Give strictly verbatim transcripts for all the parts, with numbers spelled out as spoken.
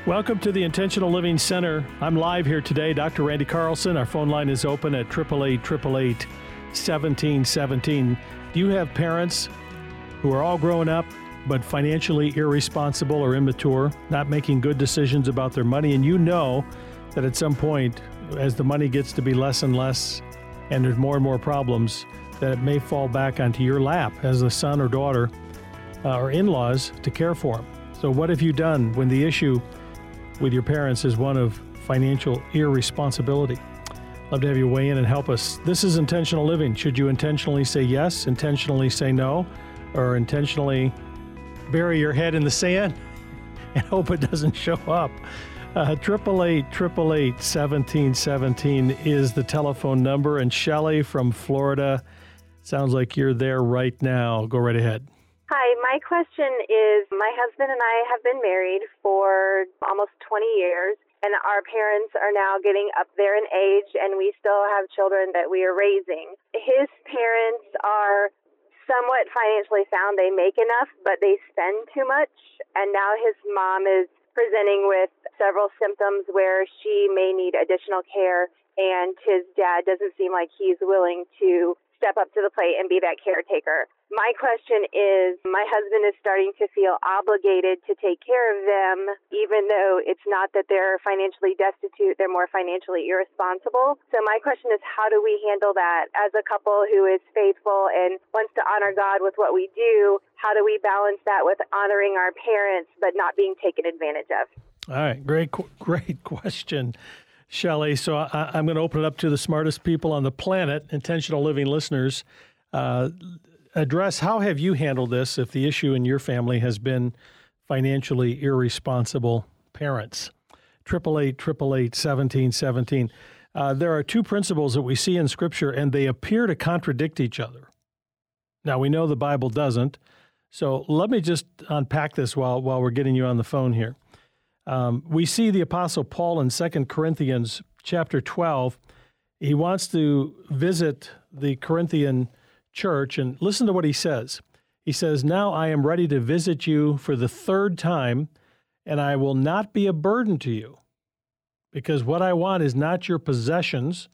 Welcome to the Intentional Living Center. I'm live here today, Doctor Randy Carlson. Our phone line is open at eight eight eight, eight eight eight, one seven one seven. Do you have parents who are all grown up but financially irresponsible or immature, not making good decisions about their money, and you know that at some point, as the money gets to be less and less and there's more and more problems, that it may fall back onto your lap as a son or daughter uh, or in-laws to care for them? So what have you done when the issue with your parents is one of financial irresponsibility? Love to have you weigh in and help us. This is intentional living. Should you intentionally say yes, intentionally say no, or intentionally bury your head in the sand and hope it doesn't show up? Uh, eight eight eight, eight eight eight, one seven one seven is the telephone number. And Shelley from Florida, sounds like you're there right now. Go right ahead. Hi, my question is, my husband and I have been married for almost twenty years, and our parents are now getting up there in age, and we still have children that we are raising. His parents are somewhat financially sound. They make enough, but they spend too much, and now his mom is presenting with several symptoms where she may need additional care, and his dad doesn't seem like he's willing to step up to the plate and be that caretaker. My question is, my husband is starting to feel obligated to take care of them, even though it's not that they're financially destitute, they're more financially irresponsible. So my question is, how do we handle that as a couple who is faithful and wants to honor God with what we do? How do we balance that with honoring our parents but not being taken advantage of? All right, great, great question, Shelley. So I, I'm going to open it up to the smartest people on the planet, intentional living listeners. Uh, address, how have you handled this if the issue in your family has been financially irresponsible parents? eight eight eight, eight eight eight, one seven one seven. Uh, there are two principles that we see in Scripture, and they appear to contradict each other. Now, we know the Bible doesn't, so let me just unpack this while, while we're getting you on the phone here. Um, we see the Apostle Paul in Second Corinthians chapter twelve. He wants to visit the Corinthian church, and listen to what he says. He says, "Now I am ready to visit you for the third time, and I will not be a burden to you, because what I want is not your possessions.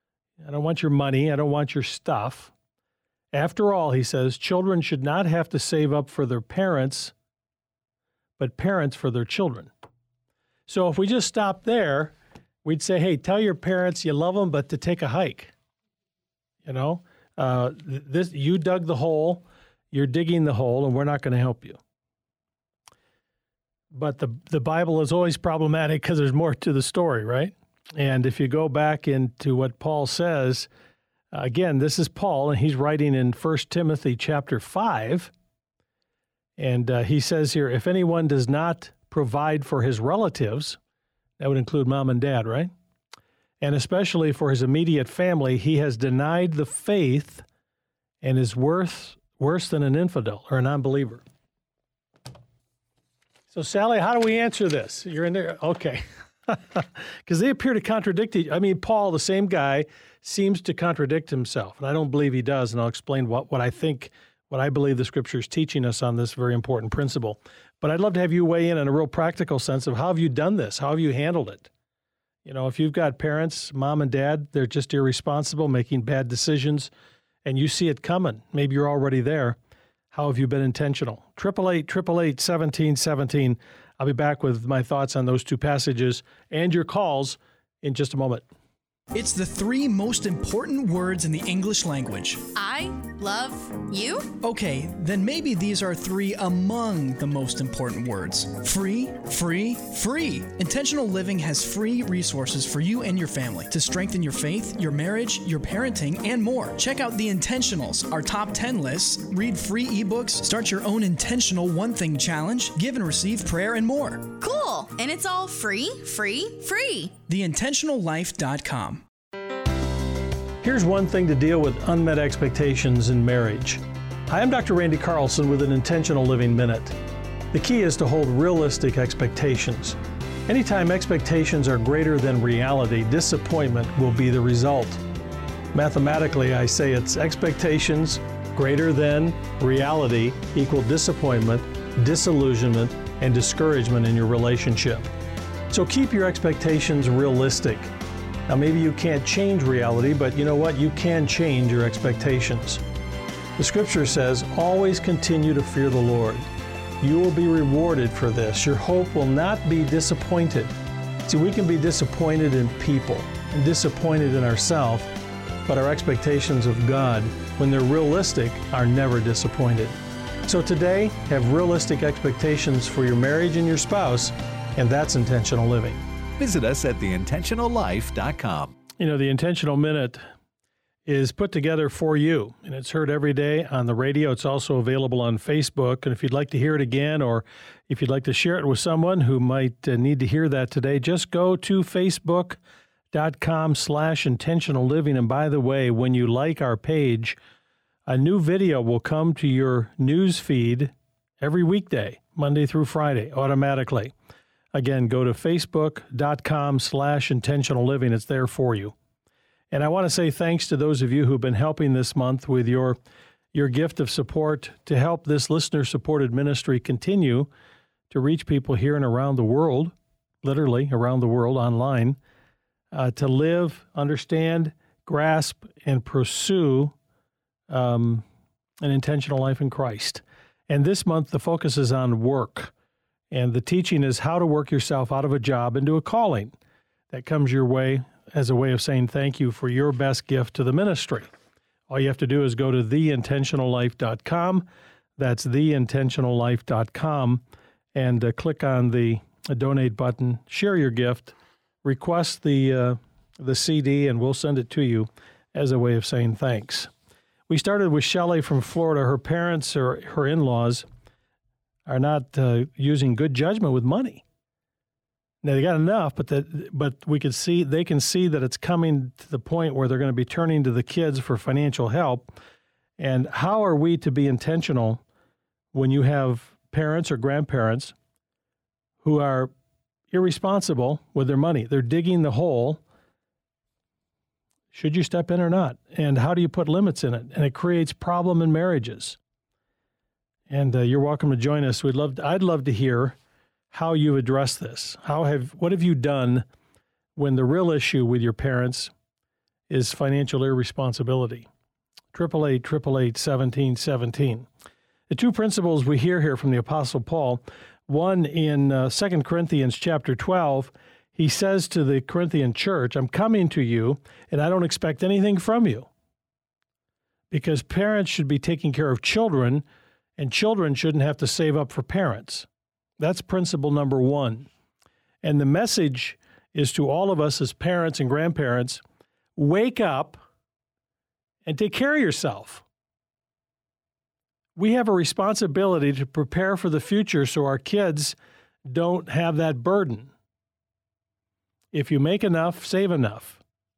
I don't want your money. I don't want your stuff. After all," he says, "children should not have to save up for their parents, but parents for their children." So if we just stop there, we'd say, hey, tell your parents you love them, but to take a hike. You know, uh, this you dug the hole, you're digging the hole, and we're not going to help you. But the the Bible is always problematic because there's more to the story, right? And if you go back into what Paul says, uh, again, this is Paul, and he's writing in First Timothy chapter five. And uh, he says here, if anyone does not provide for his relatives, that would include mom and dad, right? And especially for his immediate family, he has denied the faith and is worth, worse than an infidel or an unbeliever. So, Sally, how do we answer this? You're in there? Okay. Because they appear to contradict each. I mean, Paul, the same guy, seems to contradict himself. And I don't believe he does. And I'll explain what, what I think, what I believe the Scripture is teaching us on this very important principle. But I'd love to have you weigh in in a real practical sense of how have you done this? How have you handled it? You know, if you've got parents, mom and dad, they're just irresponsible, making bad decisions, and you see it coming, maybe you're already there, how have you been intentional? eight eight eight, eight eight eight, one seven one seven. I'll be back with my thoughts on those two passages and your calls in just a moment. It's the three most important words in the English language. I love you? Okay, then maybe these are three among the most important words. Free, free, free. Intentional Living has free resources for you and your family to strengthen your faith, your marriage, your parenting, and more. Check out The Intentionals, our top ten lists, read free ebooks, start your own intentional one thing challenge, give and receive prayer, and more. Cool. And it's all free, free, free. the intentional life dot com. Here's one thing to deal with unmet expectations in marriage. Hi, I'm Doctor Randy Carlson with an Intentional Living Minute. The key is to hold realistic expectations. Anytime expectations are greater than reality, disappointment will be the result. Mathematically, I say it's expectations greater than reality equal disappointment, disillusionment, and discouragement in your relationship. So keep your expectations realistic. Now, maybe you can't change reality, but you know what? You can change your expectations. The scripture says, always continue to fear the Lord. You will be rewarded for this. Your hope will not be disappointed. See, we can be disappointed in people and disappointed in ourselves, but our expectations of God, when they're realistic, are never disappointed. So today, have realistic expectations for your marriage and your spouse, and that's intentional living. Visit us at the intentional life dot com. You know, the Intentional Minute is put together for you, and it's heard every day on the radio. It's also available on Facebook, and if you'd like to hear it again, or if you'd like to share it with someone who might uh, need to hear that today, just go to facebook.com slash intentional living. And by the way, when you like our page, a new video will come to your news feed every weekday, Monday through Friday, automatically. Again, go to facebook.com slash intentional living. It's there for you. And I want to say thanks to those of you who've been helping this month with your your gift of support to help this listener-supported ministry continue to reach people here and around the world, literally around the world online, uh, to live, understand, grasp, and pursue um, an intentional life in Christ. And this month, the focus is on work. And the teaching is how to work yourself out of a job into a calling that comes your way as a way of saying thank you for your best gift to the ministry. All you have to do is go to the intentional life dot com. That's the intentional life dot com, and uh, click on the uh, donate button, share your gift, request the uh, the C D, and we'll send it to you as a way of saying thanks. We started with Shelley from Florida. Her parents or her in-laws are not uh, using good judgment with money. Now, they got enough, but that, but we could see, they can see that it's coming to the point where they're going to be turning to the kids for financial help. And how are we to be intentional when you have parents or grandparents who are irresponsible with their money? They're digging the hole. Should you step in or not? And how do you put limits in it? And it creates problem in marriages. And uh, you're welcome to join us. We'd love to, I'd love to hear how you address this. How have what have you done when the real issue with your parents is financial irresponsibility? Triple eight, triple eight, seventeen, seventeen. The two principles we hear here from the Apostle Paul. One in uh, Second Corinthians chapter twelve, he says to the Corinthian church, "I'm coming to you, and I don't expect anything from you," because parents should be taking care of children. And children shouldn't have to save up for parents. That's principle number one. And the message is to all of us as parents and grandparents, wake up and take care of yourself. We have a responsibility to prepare for the future so our kids don't have that burden. If you make enough, save enough.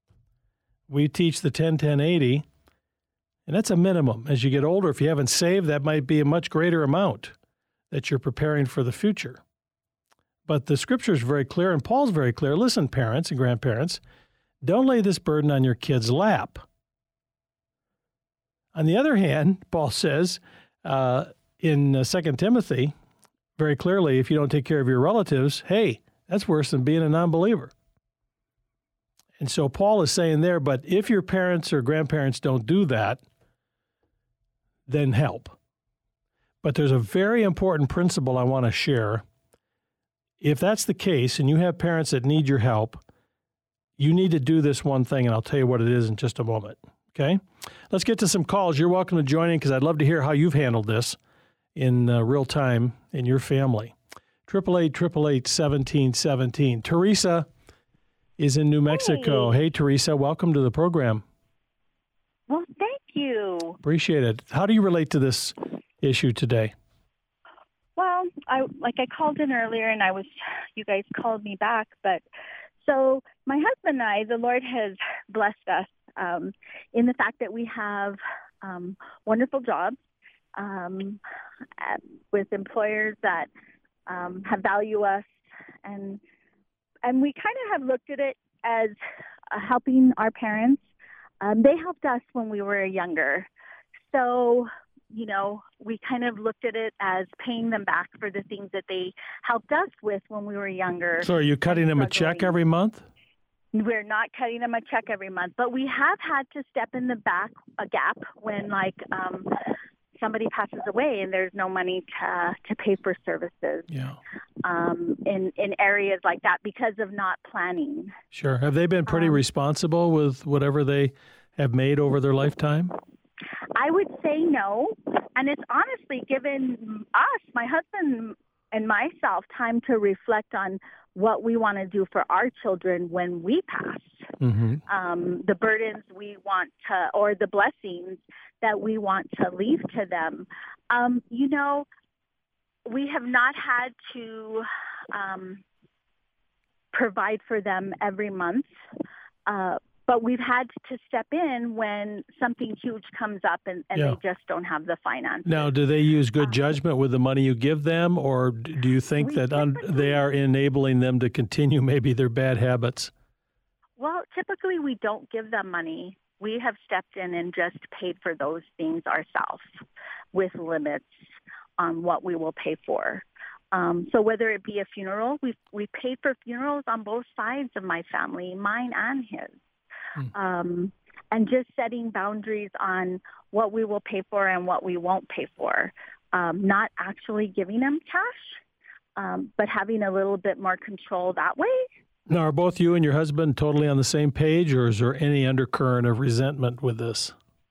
We teach the ten ten eighty. And that's a minimum. As you get older, if you haven't saved, that might be a much greater amount that you're preparing for the future. But the scripture is very clear, and Paul's very clear. Listen, parents and grandparents, don't lay this burden on your kid's lap. On the other hand, Paul says uh, in uh, Second Timothy, very clearly, if you don't take care of your relatives, hey, that's worse than being a non-believer. And so Paul is saying there, but if your parents or grandparents don't do that, then help. But there's a very important principle I want to share. If that's the case, and you have parents that need your help, you need to do this one thing, and I'll tell you what it is in just a moment, okay? Let's get to some calls. You're welcome to join in because I'd love to hear how you've handled this in uh, real time in your family. triple eight, triple eight, seventeen seventeen. Teresa is in New Mexico. Hey, hey Teresa, welcome to the program. Well, thank you. Appreciate it. How do you relate to this issue today? Well, I like I called in earlier, and I was, you guys called me back. But so my husband and I, the Lord has blessed us um, in the fact that we have um, wonderful jobs um, at, with employers that um, have value us, and and we kind of have looked at it as uh, helping our parents. Um, they helped us when we were younger. So you know, we kind of looked at it as paying them back for the things that they helped us with when we were younger. So are you cutting them a check every month? We're not cutting them a check every month, but we have had to step in the back a gap when, like, um, somebody passes away and there's no money to to pay for services. Yeah. Um, in in areas like that because of not planning. Sure. Have they been pretty um, responsible with whatever they have made over their lifetime? I would say no, and it's honestly given us, my husband and myself, time to reflect on what we want to do for our children when we pass, mm-hmm. um, the burdens we want to, or the blessings that we want to leave to them. Um, you know, we have not had to um, provide for them every month, uh, but we've had to step in when something huge comes up and, and yeah. they just don't have the finances. Now, do they use good judgment um, with the money you give them, or do you think that un- they are enabling them to continue maybe their bad habits? Well, typically we don't give them money. We have stepped in and just paid for those things ourselves with limits on what we will pay for. Um, so whether it be a funeral, we we paid for funerals on both sides of my family, mine and his. Um, and just setting boundaries on what we will pay for and what we won't pay for. Um, not actually giving them cash, um, but having a little bit more control that way. Now, are both you and your husband totally on the same page, or is there any undercurrent of resentment with this?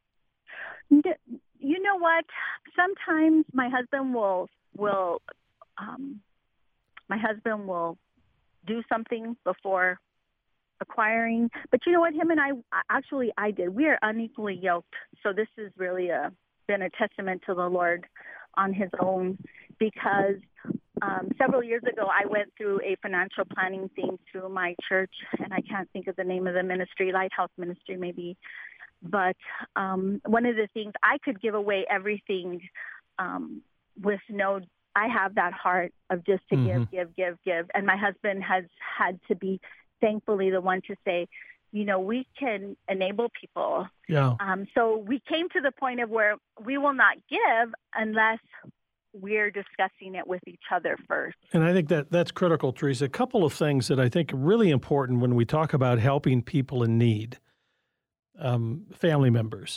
You know what? Sometimes my husband will will um, my husband will do something before acquiring, but you know what, him and I, actually I did. We are unequally yoked. So this has really a, been a testament to the Lord on his own, because um, several years ago I went through a financial planning thing through my church, and I can't think of the name of the ministry, Lighthouse Ministry maybe. But um, one of the things, I could give away everything um, with no, I have that heart of just to mm-hmm. give, give, give, give. And my husband has had to be thankfully the one to say, you know, we can enable people. Yeah. Um, so we came to the point of where we will not give unless we're discussing it with each other first. And I think that that's critical, Teresa. A couple of things that I think are really important when we talk about helping people in need, um, family members,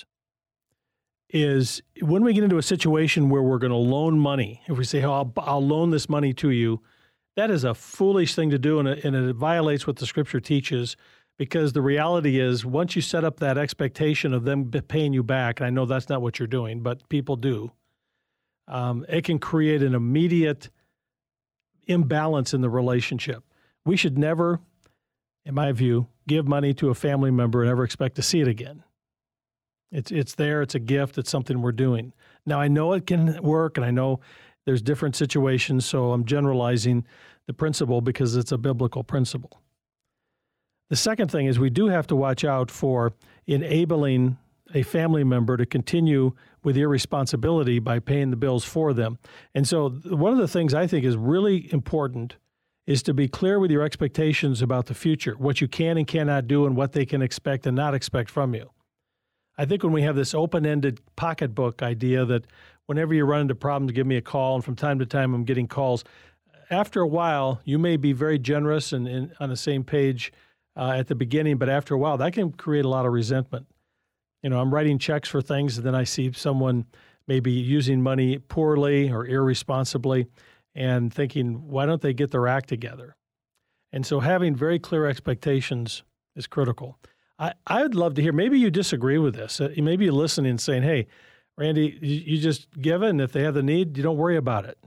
is when we get into a situation where we're going to loan money, if we say, oh, I'll, I'll loan this money to you, that is a foolish thing to do, and it, and it violates what the Scripture teaches, because the reality is once you set up that expectation of them paying you back, and I know that's not what you're doing, but people do, um, it can create an immediate imbalance in the relationship. We should never, in my view, give money to a family member and ever expect to see it again. It's it's there, it's a gift, it's something we're doing. Now, I know it can work, and I know there's different situations, so I'm generalizing the principle because it's a biblical principle. The second thing is we do have to watch out for enabling a family member to continue with irresponsibility by paying the bills for them. And so one of the things I think is really important is to be clear with your expectations about the future, what you can and cannot do and what they can expect and not expect from you. I think when we have this open-ended pocketbook idea that whenever you run into problems, give me a call, and from time to time I'm getting calls, after a while, you may be very generous and, and on the same page uh, at the beginning, but after a while, that can create a lot of resentment. You know, I'm writing checks for things, and then I see someone maybe using money poorly or irresponsibly and thinking, why don't they get their act together? And so having very clear expectations is critical. I, I would love to hear, maybe you disagree with this. Uh, maybe you're listening and saying, hey, Randy, you, you just give it, and if they have the need, you don't worry about it.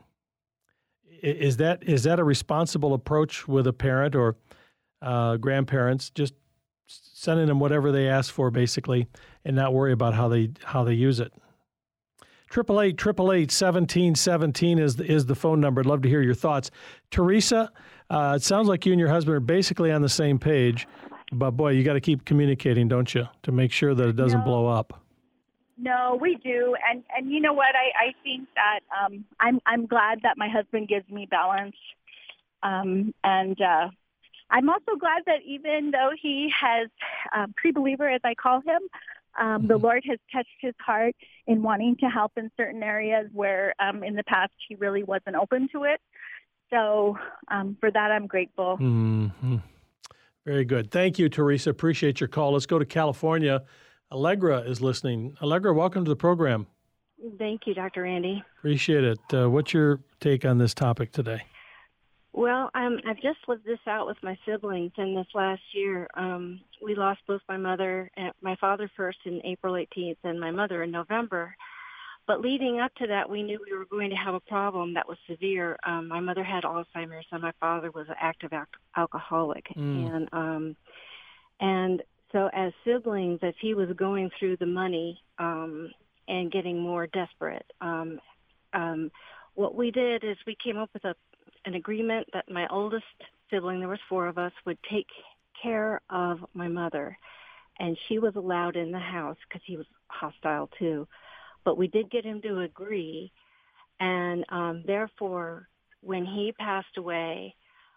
Is that is that a responsible approach with a parent or uh, grandparents, just sending them whatever they ask for, basically, and not worry about how they how they use it? Triple eight triple eight seventeen seventeen is the, is the phone number. I'd love to hear your thoughts. Teresa, uh, it sounds like you and your husband are basically on the same page, but boy, you got to keep communicating, don't you, to make sure that it doesn't no. blow up. No, we do, and and you know what? I, I think that um, I'm I'm glad that my husband gives me balance, um, and uh, I'm also glad that even though he has um, pre-believer, as I call him, Um, the Lord has touched his heart in wanting to help in certain areas where um, in the past he really wasn't open to it. So um, for that, I'm grateful. Mm-hmm. Very good. Thank you, Teresa. Appreciate your call. Let's go to California. Allegra is listening. Allegra, welcome to the program. Thank you, Doctor Randy. Appreciate it. Uh, what's your take on this topic today? Well, um, I've just lived this out with my siblings in this last year. Um, we lost both my mother, and my father first in April eighteenth and my mother in November. But leading up to that, we knew we were going to have a problem that was severe. Um, my mother had Alzheimer's, and my father was an active al- alcoholic. Mm. And um, and so as siblings, as he was going through the money um, and getting more desperate, um, um, what we did is we came up with a an agreement that my oldest sibling, there was four of us, would take care of my mother. And she was allowed in the house because he was hostile too. But we did get him to agree. And um, therefore, when he passed away,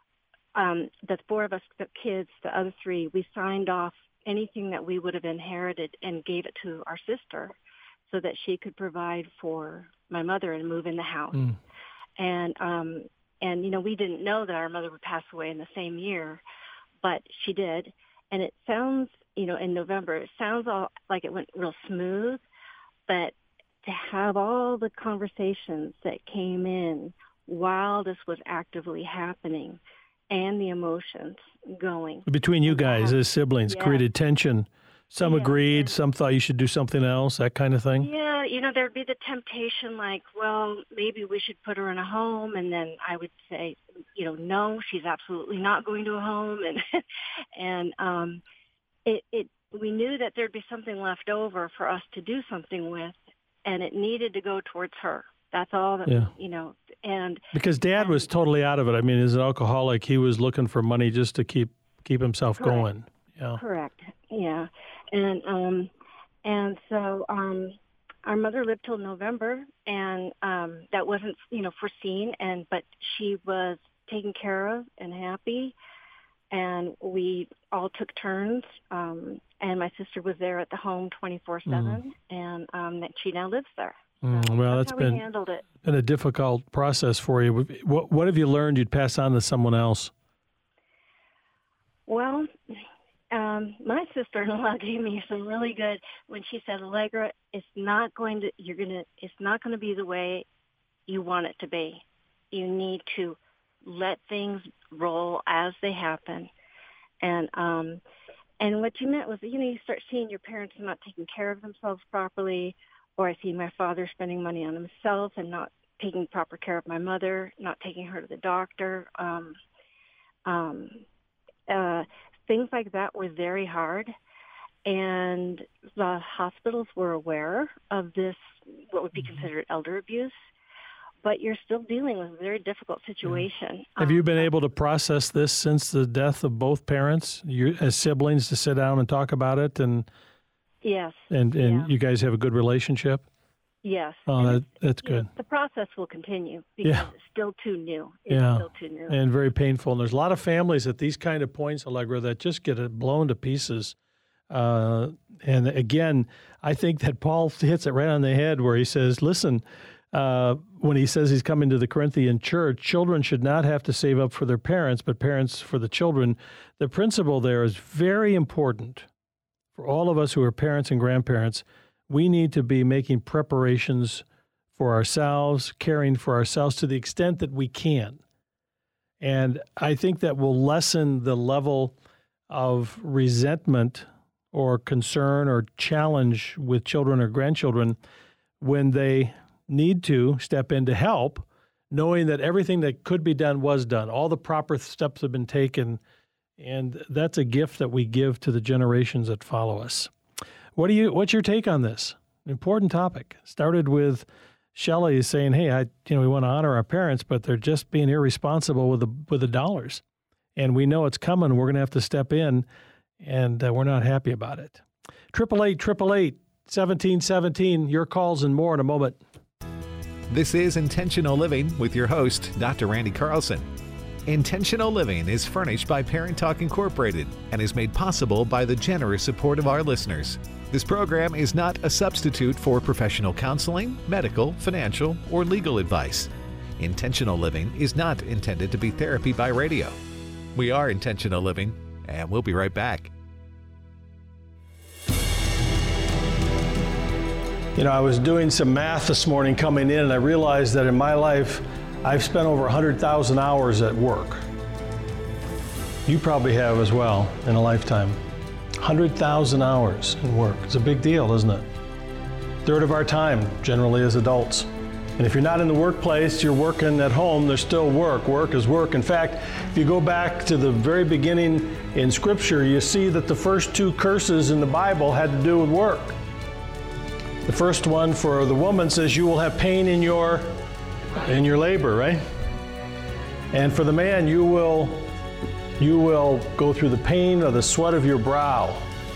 um, the four of us, the kids, the other three, we signed off anything that we would have inherited and gave it to our sister so that she could provide for my mother and move in the house. Mm. And um And, you know, we didn't know that our mother would pass away in the same year, but she did. And it sounds, you know, in November, it sounds all like it went real smooth, but to have all the conversations that came in while this was actively happening and the emotions going. Between you guys have, as siblings, yeah. created tension. Some yeah, agreed, yeah. some thought you should do something else, that kind of thing? Yeah, you know, there'd be the temptation like, well, maybe we should put her in a home. And then I would say, you know, no, she's absolutely not going to a home. And and um, it, it we knew that there'd be something left over for us to do something with, and it needed to go towards her. That's all that, yeah. you know. And Because Dad and, was totally out of it. I mean, as an alcoholic, he was looking for money just to keep keep himself correct. going. Yeah. Correct, yeah. And um, and so um, our mother lived till November, and um, that wasn't, you know, foreseen. And but she was taken care of and happy, and we all took turns. Um, and my sister was there at the home twenty-four seven, mm. and um, that she now lives there. Mm, so well, that's, that's how been we handled it. been a difficult process for you. What what have you learned you'd pass on to someone else? Well. Um, my sister-in-law gave me some really good when she said, Allegra, it's not going to, you're going to, it's not going to be the way you want it to be. You need to let things roll as they happen. And, um, and what you meant was, you know, you start seeing your parents not taking care of themselves properly, or I see my father spending money on himself and not taking proper care of my mother, not taking her to the doctor. Um, um, uh, Things like that were very hard, and the hospitals were aware of this, what would be considered elder abuse, but you're still dealing with a very difficult situation. Yeah. Have um, you been able to process this since the death of both parents, you, as siblings, to sit down and talk about it? And Yes. And, and yeah. you guys have a good relationship? Yes. Oh, that, that's good. Know, the process will continue because yeah. it's still too new. It's yeah. still too new. And very painful. And there's a lot of families at these kind of points, Allegra, that just get it blown to pieces. Uh, and again, I think that Paul hits it right on the head where he says, listen, uh, when he says he's coming to the Corinthian church, children should not have to save up for their parents, but parents for the children. The principle there is very important for all of us who are parents and grandparents. We need to be making preparations for ourselves, caring for ourselves to the extent that we can. And I think that will lessen the level of resentment or concern or challenge with children or grandchildren when they need to step in to help, knowing that everything that could be done was done. All the proper steps have been taken, and that's a gift that we give to the generations that follow us. What do you? What's your take on this? Important topic. Started with Shelley saying, "Hey, I, you know, we want to honor our parents, but they're just being irresponsible with the with the dollars, and we know it's coming. We're going to have to step in, and uh, we're not happy about it." Triple eight, triple eight, seventeen seventeen. Your calls and more in a moment. This is Intentional Living with your host, Doctor Randy Carlson. Intentional Living is furnished by Parent Talk Incorporated and is made possible by the generous support of our listeners. This program is not a substitute for professional counseling, medical, financial, or legal advice. Intentional Living is not intended to be therapy by radio. We are Intentional Living, and we'll be right back. You know, I was doing some math this morning coming in, and I realized that in my life, I've spent over one hundred thousand hours at work. You probably have as well in a lifetime. one hundred thousand hours in work. It's a big deal, isn't it? Third of our time, generally, as adults. And if you're not in the workplace, you're working at home, there's still work. Work is work. In fact, if you go back to the very beginning in Scripture, you see that the first two curses in the Bible had to do with work. The first one for the woman says, you will have pain in your, in your labor, right? And for the man, you will You will go through the pain or the sweat of your brow.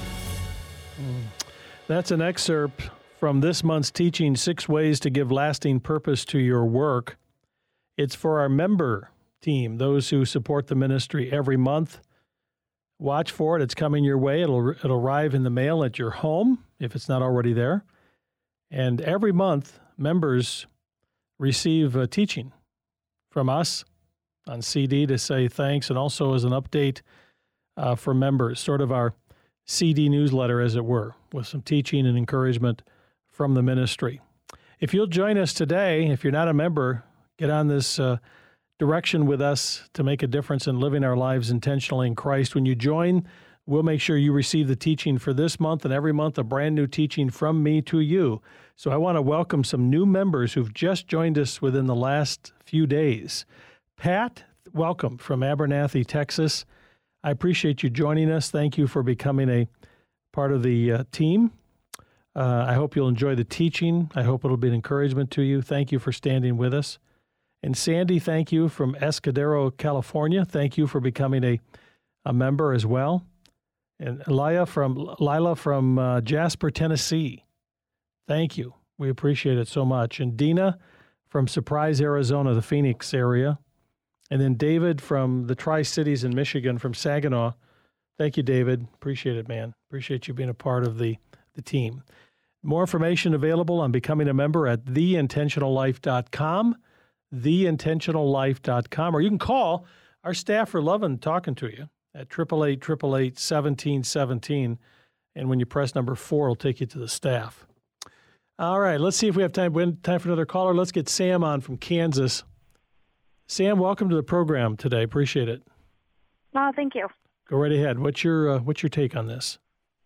That's an excerpt from this month's teaching, Six Ways to Give Lasting Purpose to Your Work. It's for our member team, those who support the ministry every month. Watch for it. It's coming your way. It'll, it'll arrive in the mail at your home if it's not already there. And every month, members receive a teaching from us on C D to say thanks, and also as an update uh, for members, sort of our C D newsletter, as it were, with some teaching and encouragement from the ministry. If you'll join us today, if you're not a member, get on this uh, direction with us to make a difference in living our lives intentionally in Christ. When you join, we'll make sure you receive the teaching for this month, and every month a brand new teaching from me to you. So I want to welcome some new members who've just joined us within the last few days. Pat, welcome from Abernathy, Texas. I appreciate you joining us. Thank you for becoming a part of the uh, team. Uh, I hope you'll enjoy the teaching. I hope it'll be an encouragement to you. Thank you for standing with us. And Sandy, thank you from Escudero, California. Thank you for becoming a, a member as well. And Lila from, Lila from uh, Jasper, Tennessee. Thank you. We appreciate it so much. And Dina from Surprise, Arizona, the Phoenix area. And then David from the Tri-Cities in Michigan, from Saginaw. Thank you, David. Appreciate it, man. Appreciate you being a part of the, the team. More information available on becoming a member at the intentional life dot com, the intentional life dot com, or you can call. Our staff are loving talking to you at eight eight eight, eight eight eight, one seven one seven. And when you press number four, it'll take you to the staff. All right, let's see if we have time, time for another caller. Let's get Sam on from Kansas. Sam, welcome to the program today. Appreciate it. Oh, thank you. Go right ahead. What's your uh, what's your take on this?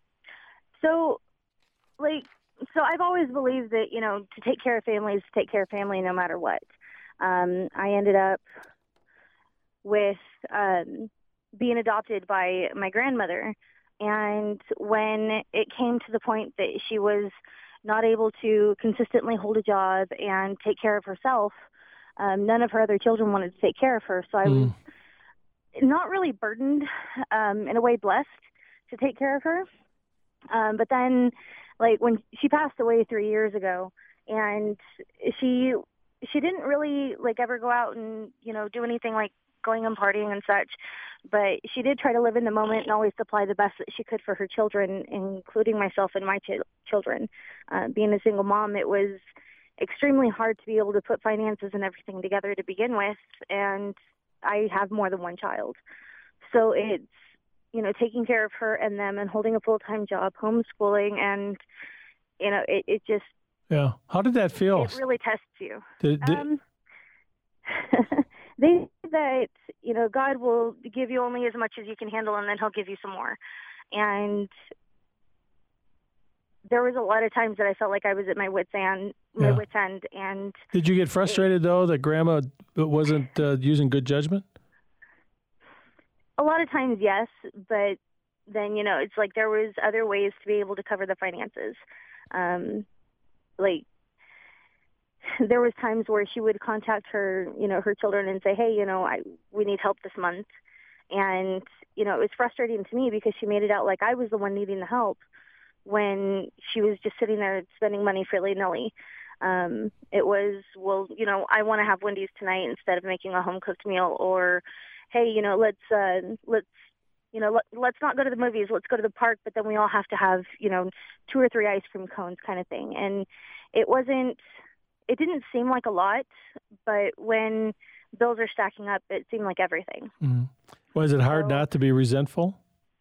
So, like, so I've always believed that, you know, to take care of families, take care of family no matter what. Um, I ended up with um, being adopted by my grandmother, and when it came to the point that she was not able to consistently hold a job and take care of herself, Um, none of her other children wanted to take care of her, so I was mm. not really burdened, um, in a way blessed to take care of her. Um, but then, like, when she passed away three years ago, and she she didn't really, like, ever go out and, you know, do anything like going and partying and such, but she did try to live in the moment and always supply the best that she could for her children, including myself and my ch- children. Uh, being a single mom, it was extremely hard to be able to put finances and everything together to begin with, and I have more than one child. So it's, you know, taking care of her and them and holding a full-time job, homeschooling, and, you know, it, it just... Yeah. How did that feel? It really tests you. Did, did... Um, they say that, you know, God will give you only as much as you can handle, and then he'll give you some more. And there was a lot of times that I felt like I was at my wit's end, my yeah. wit's end. And did you get frustrated, it, though, that Grandma wasn't uh, using good judgment? A lot of times, yes, but then, you know, it's like there was other ways to be able to cover the finances. Um, like, there was times where she would contact her, you know, her children and say, hey, you know, I we need help this month. And, you know, it was frustrating to me because she made it out like I was the one needing the help when she was just sitting there spending money willy-nilly. Um, it was, well, you know, I want to have Wendy's tonight instead of making a home-cooked meal, or, hey, you know, let's uh, let's you know, let, let's not go to the movies, let's go to the park, but then we all have to have, you know, two or three ice cream cones kind of thing. And it wasn't, it didn't seem like a lot, but when bills are stacking up, it seemed like everything. Mm-hmm. Was it hard so, not to be resentful?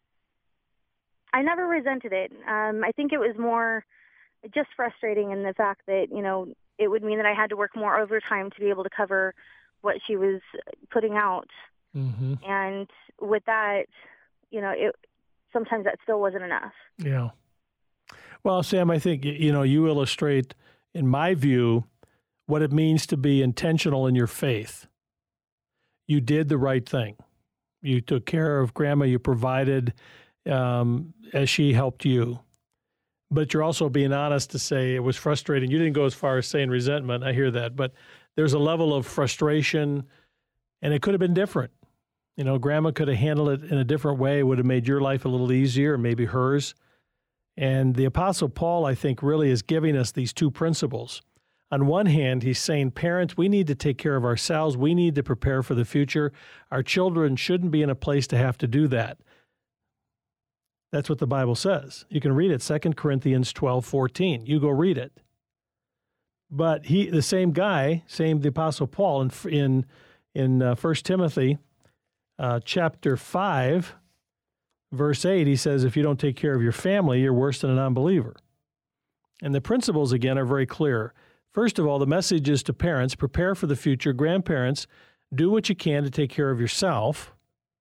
I never resented it. Um, I think it was more just frustrating in the fact that, you know, it would mean that I had to work more overtime to be able to cover what she was putting out. Mm-hmm. And with that, you know, it sometimes that still wasn't enough. Yeah. Well, Sam, I think, you know, you illustrate, in my view, what it means to be intentional in your faith. You did the right thing. You took care of Grandma. You provided um, as she helped you. But you're also being honest to say it was frustrating. You didn't go as far as saying resentment. I hear that. But there's a level of frustration, and it could have been different. You know, Grandma could have handled it in a different way. It would have made your life a little easier, maybe hers. And the Apostle Paul, I think, really is giving us these two principles. On one hand, he's saying, parents, we need to take care of ourselves. We need to prepare for the future. Our children shouldn't be in a place to have to do that. That's what the Bible says. You can read it, Second Corinthians twelve fourteen. You go read it. But he, the same guy, same the Apostle Paul, in in in uh, First Timothy uh, chapter five, verse eight, he says, if you don't take care of your family, you're worse than an unbeliever. And the principles, again, are very clear. First of all, the message is to parents, prepare for the future. Grandparents, do what you can to take care of yourself.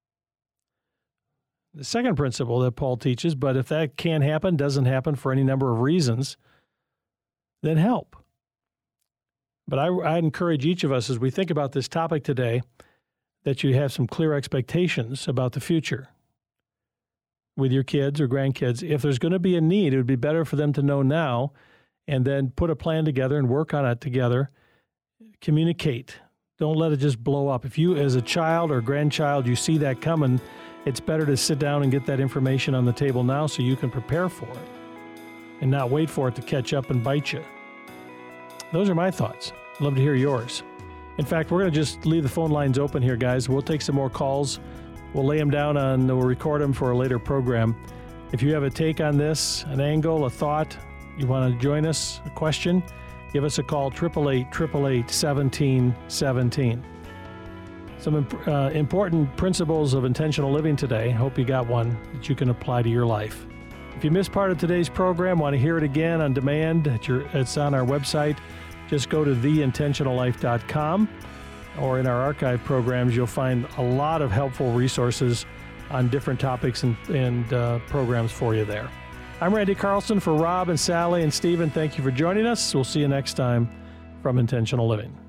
The second principle that Paul teaches, but if that can't happen, doesn't happen for any number of reasons, then help. But I, I encourage each of us as we think about this topic today that you have some clear expectations about the future with your kids or grandkids. If there's going to be a need, it would be better for them to know now and then put a plan together and work on it together. Communicate. Don't let it just blow up. If you, as a child or grandchild, you see that coming, it's better to sit down and get that information on the table now so you can prepare for it and not wait for it to catch up and bite you. Those are my thoughts. I'd love to hear yours. In fact, we're going to just leave the phone lines open here, guys. We'll take some more calls. We'll lay them down on, we'll record them for a later program. If you have a take on this, an angle, a thought, you want to join us, a question, give us a call, eight eight eight, eight eight eight, one seven one seven. Some uh, important principles of intentional living today. Hope you got one that you can apply to your life. If you missed part of today's program, want to hear it again on demand, at your, it's on our website. Just go to the intentional life dot com, or in our archive programs, you'll find a lot of helpful resources on different topics and, and uh, programs for you there. I'm Randy Carlson for Rob and Sally and Stephen. Thank you for joining us. We'll see you next time from Intentional Living.